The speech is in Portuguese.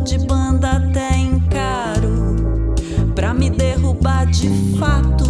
de banda até encaro pra me derrubar de fato.